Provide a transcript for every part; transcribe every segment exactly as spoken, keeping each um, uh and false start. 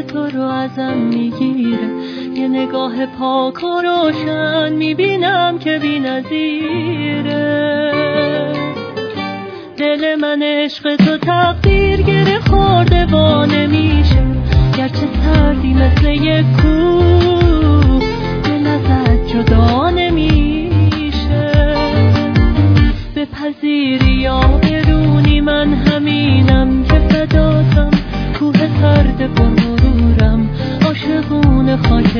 تو رو ازم میگیره. یه نگاه پاک و روشن میبینم که بی‌نظیره. دل من عشق تو تقدیر گره خورده و نمیشه، گرچه سردی مثل یک کوه دل ازت جدا نمیشه. بپذیری یا بدونی من همینم که فداتم، کوه سرد پر مرورم، عاشقون خاک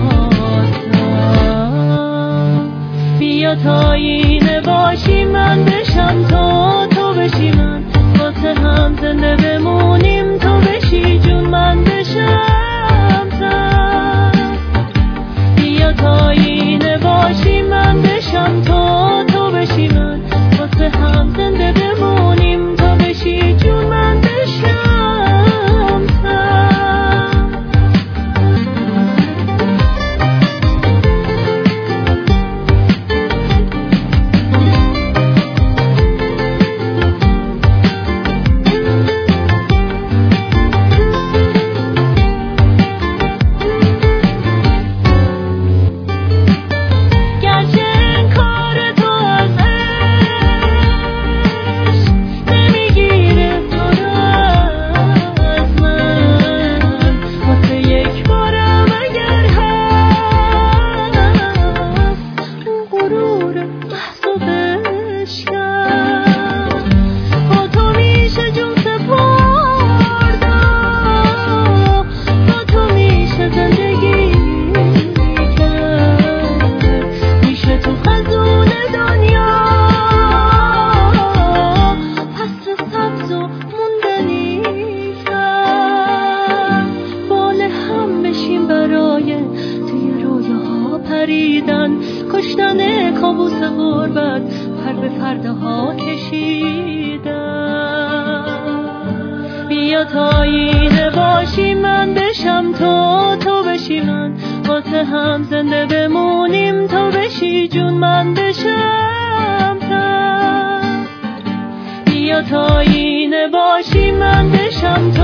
پاتم. بیا تا اینه باشی من بشم تو، تو بشی من، واسه هم زنده بمونیم، تو بشی جون من بشم تن. بیا تا اینه باشی من بشم تو، تو بشی من، واسه هم زنده بمونیم، تو بشی جون من بشم تن. کشتن کابوس غربت پر به پرده ها کشیدن. بیا تا اینه باشی من بشم تو، تو بشی من، واسه هم زنده بمونیم، تو بشی جون من بشم تن. بیا تا اینه باشی من بشم تو،